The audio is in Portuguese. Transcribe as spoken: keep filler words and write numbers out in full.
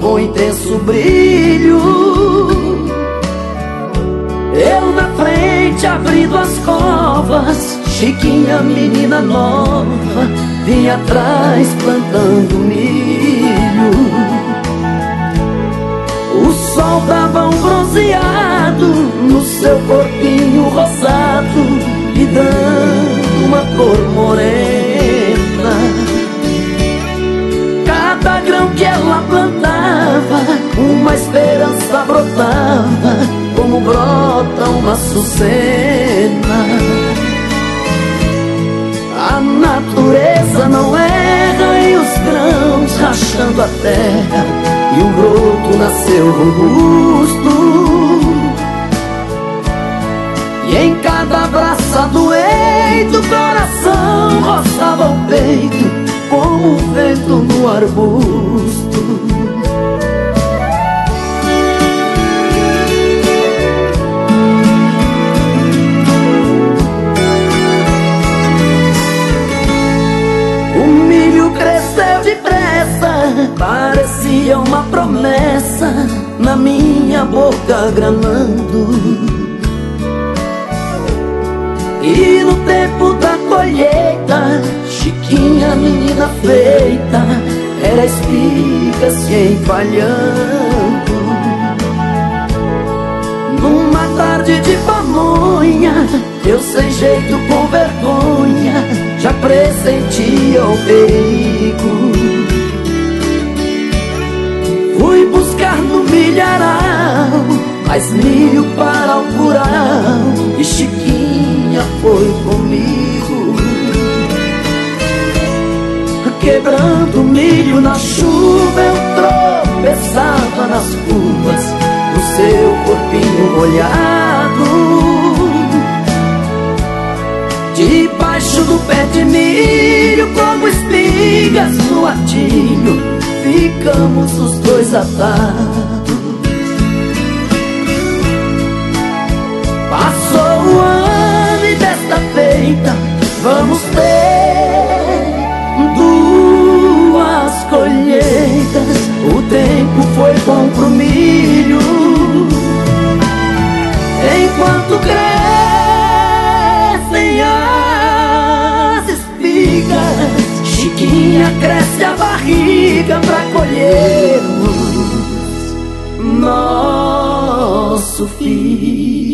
com intenso brilho. Eu na frente abrindo as covas, Chiquinha, menina nova, vinha atrás plantando milho. O sol dava um bronzeado no seu corpinho rosado, lhe dando uma cor morena. Cada grão que ela plantava, uma esperança brotava, como brota uma açucena. A natureza não erra, e os grãos rachando a terra, e o broto nasceu robusto. E em cada abraçado eito, o coração roçava o peito, como o vento no arbusto. Cresceu depressa, parecia uma promessa na minha boca granando. E no tempo da colheita, Chiquinha, menina feita, era espiga se empalhando. Numa tarde de pamonha, eu sem jeito, com vergonha, já pressentia o perigo. Fui buscar no milharal mais milho para o curau, e Chiquinha foi comigo. Quebrando milho na chuva, eu tropeçava nas curvas do seu corpinho molhado. Debaixo do pé de milho, como espigas no atilho, ficamos os dois atados. Passou o ano e desta feita vamos ter duas colheitas. O tempo foi bom pro milho, enquanto crescem as espigas, Chiquinha cresce a barriga pra colhermos nosso filho.